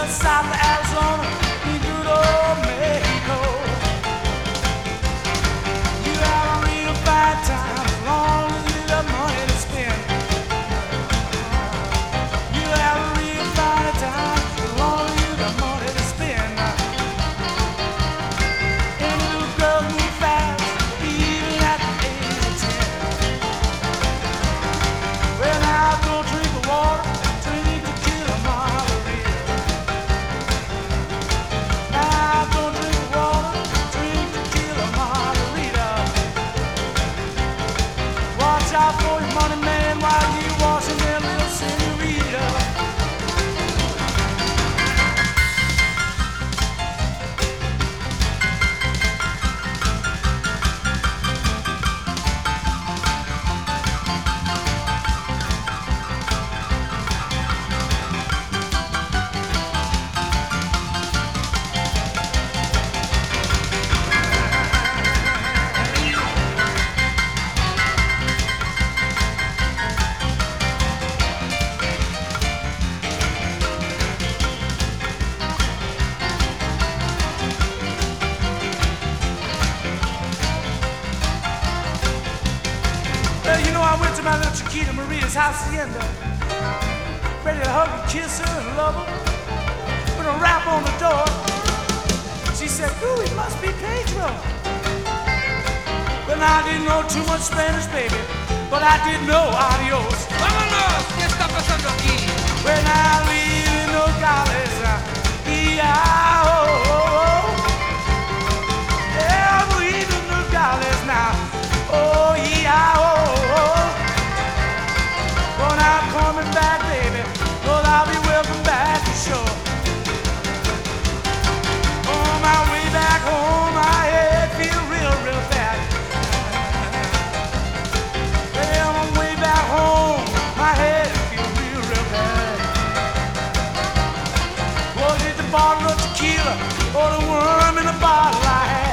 south of Arizona, in good old Mexico. You have a real fine time as long as you got money to spend. You have a real fine time as long as you got money to spend. And little girls move fast, even at the age of 10. Well, now don't drink the water, drink tequila margarita. Now don't drink the water, drink tequila margarita. Watch out for your money, man, while you washing that little senorita. Well, you know, I went to my little Chiquita Maria's hacienda, ready to hug and kiss her and love her. With a rap on the door, she said, "Ooh, it must be Pedro." Well, I didn't know too much Spanish, baby, but I did know adios. ¡Vámonos! ¿Qué está pasando aquí? When I live in Nogales, E-I-O. Yeah, I live in Nogales now. Oh, E-I-O. But I'm coming back, baby, but I'll be welcome back for sure. On my way back home, my head feel real, real bad. Well, on my way back home, my head feel real, real bad. Was it the bottle of tequila or the worm in the bottle I had?